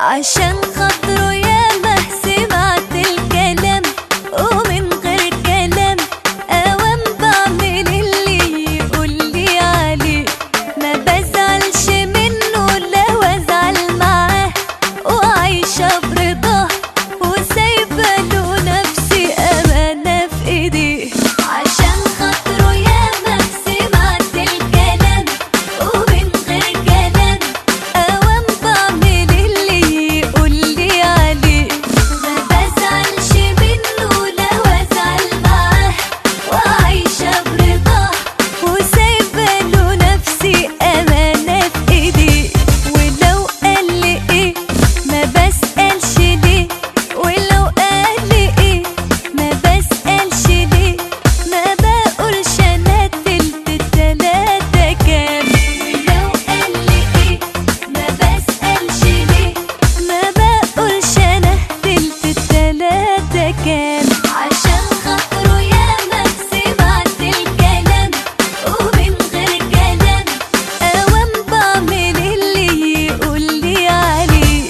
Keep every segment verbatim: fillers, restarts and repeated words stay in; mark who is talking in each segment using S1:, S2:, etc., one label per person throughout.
S1: عشان خاطره ياما سمعت الكلام ومن غير كلام اوام بعمل اللي يقولي عليه. ما بزعلش منه لو ازعل معاه، وعايشة برضاه وسايبة له نفسي امانة في ايديه. عشان خاطره ياما سمعت الكلام ومن غير كلام اوام بعمل اللي يقولي عليه. ما بزعلش منه لو ازعل معاه، وعايشة برضاه وسايبة له نفسي امانة في ايديه. ولو قال لي ايه ما بسألش ليه، ولو قال لي ايه ما بسألش ليه. ما بقولش انا تلت التلاتة كام. ولو قال لي ايه ما بسألش ليه، ما بقولش انا تلت التلاتة كام. عشان خاطره ياما سمعت الكلام ومن غير كلام اوام بعمل اللي يقولي عليه.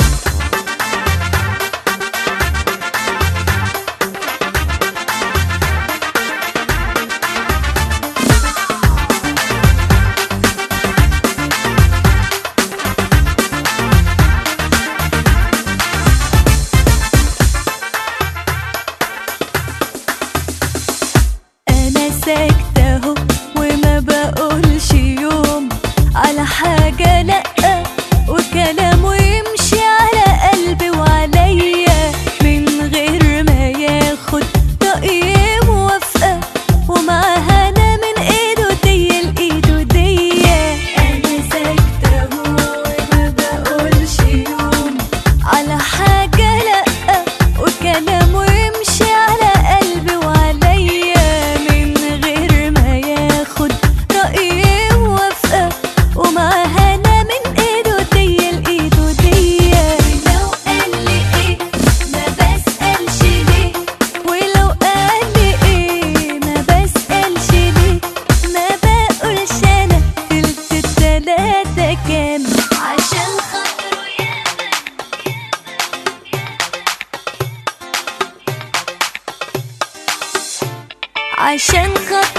S1: انا ساكتة اهو وما بقولش يوم على حاجة لأ، وكلامه يمشي على قلبي وعليا من غير ما ياخد رأيي موافقة، ومعاها انا من ايده دي لايده دي. انا ساكتة اهو وما بقولش يوم على حاجة لأ، وكلامه يمشي على قلبي وعليا من غير ما ياخد رأيي موافقة، ومعاها انا من ايده دي لايده دي. ولو قال لي ايه ما بسألش ليه، ولو قال لي ايه ما بسألش ليه. ما بقولش انا تلت التلاتة كام. عشان خاطره ياما عشان خاطره